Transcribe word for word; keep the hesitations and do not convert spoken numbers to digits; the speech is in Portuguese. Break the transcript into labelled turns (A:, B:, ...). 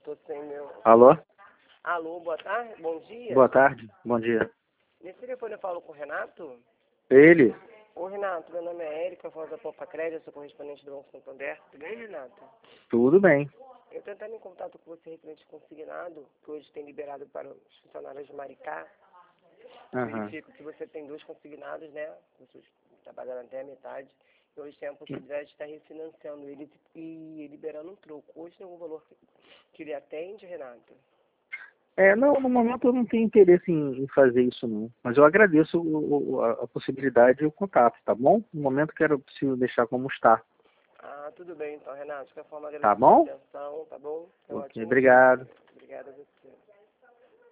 A: Tô sem meu...
B: Alô?
A: Alô, boa tarde, bom dia.
B: Boa tarde, bom dia.
A: Nesse telefone eu falo com o Renato?
B: Ele?
A: Ô, Renato, meu nome é Érica, eu falo da Poupa Crédito, eu sou correspondente do Banco Santander. Tudo bem, Renato?
B: Tudo bem.
A: Eu tô entrando em contato com você referente ao consignado, que hoje tem liberado para os funcionários de Maricá.
B: Uhum.
A: Verifico que você tem dois consignados, né? Vocês trabalharam até a metade. E hoje tem a possibilidade de estar refinanciando eles e liberando um troco. Hoje tem algum valor que ele atende, Renato?
B: É, não, no momento eu não tenho interesse em, em fazer isso não. Mas eu agradeço o, o, a, a possibilidade e o contato, tá bom? No momento quero preciso deixar como está.
A: Ah, tudo bem então, Renato. De qualquer forma,
B: Tá
A: agradeço a
B: bom?
A: atenção, tá bom? É um
B: Ok,
A: ótimo
B: obrigado.
A: dia. Obrigada a você.